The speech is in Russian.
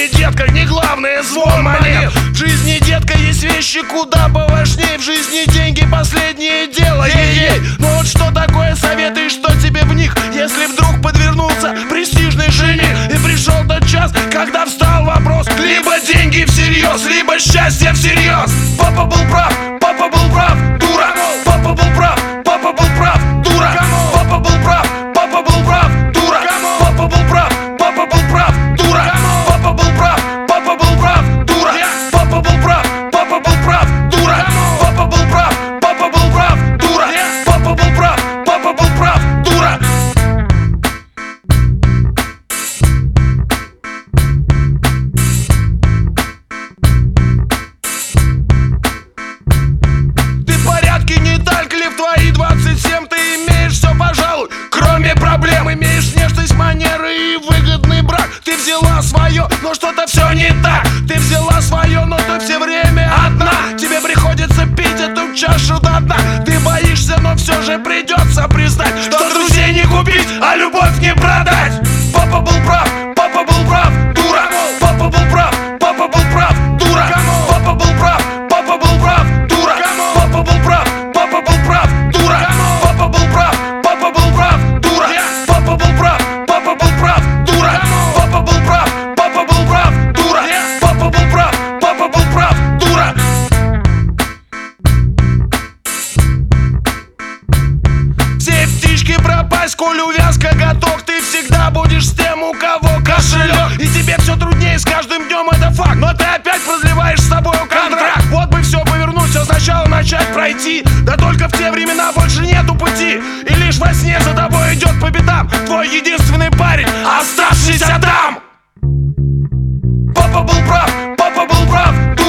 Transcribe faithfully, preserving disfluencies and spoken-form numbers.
жизни, детка, не главное звон монет. В жизни, детка, есть вещи куда поважнее. В жизни деньги последнее дело, ей-ей. Но вот что такое советы и что тебе в них, если вдруг подвернулся престижный жених? И пришел тот час, когда встал вопрос: либо деньги всерьез, либо счастье всерьез. Папа был прав, папа был прав, дура. Папа был прав, папа был прав, дура. Папа был прав, папа был прав, дура. Папа был прав, папа был прав, дура. Папа был прав, папа был прав, дура. Папа был прав, папа был прав, дура. Папа был прав, папа был прав, дура. Папа был прав, папа был прав, дура. Ты в порядке, не так ли в твои двадцать семь? Ты имеешь все, пожалуй, кроме проблем. Имеешь внешность, манеры и выгодный брак. Ты взяла свое, но что-то все не так. Ты взяла свое, но ты все время одна. Тебе приходится пить эту чашу до дна. Ты боишься, но все же придется признать, что друзей не купить, а любовь не продать. Папа был прав, папа был прав, дура. Папа был прав, папа был прав, дура. Папа был прав, папа был прав, дура. Папа был прав, папа был прав, дура. Папа был прав, папа был прав, дура. Папа был прав, папа был прав, дура. Папа был прав, папа был прав, дура. Папа был прав, папа был прав, дура. Все птички пропасть, коль увязка готов. Ты всегда будешь с тем, у кого кошелек. И тебе все труднее с каждым днем, это факт. Но ты опять продлеваешь с собой контракт. Вот бы все повернуть, все сначала начать пройти. Да только в те времена больше нету пути. И лишь во сне за тобой идет по пятам твой единственный парень, оставшийся там. Папа был прав, папа был прав.